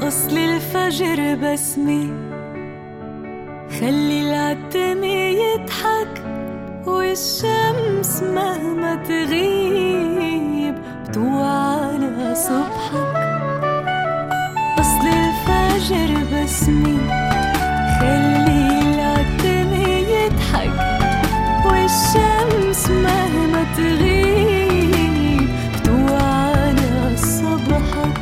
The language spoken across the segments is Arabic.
فصل الفجر بسمة، خلي العتمة يضحك والشمس مهما تغيب بتوعى على صبحك. فصل الفجر بسمة، خلي العتمة يضحك والشمس مهما تغيب بتوعى على صبحك.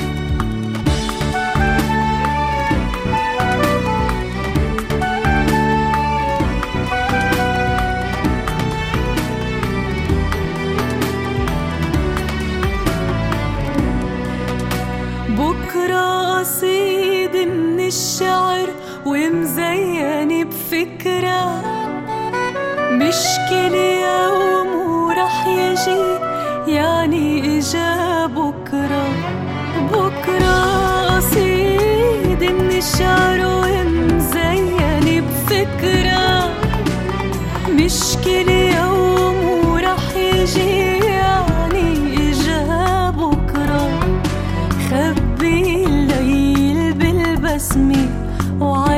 بكرة قصيد من الشعر ومزين بفكرة، مشكلة يوم ورح يجي يعني إجا بكرة. بكرة قصيد من الشعر ومزين بفكرة، مشكلة يوم ورح يجي يعني إجا بكرة. خبي الليل بالبسمة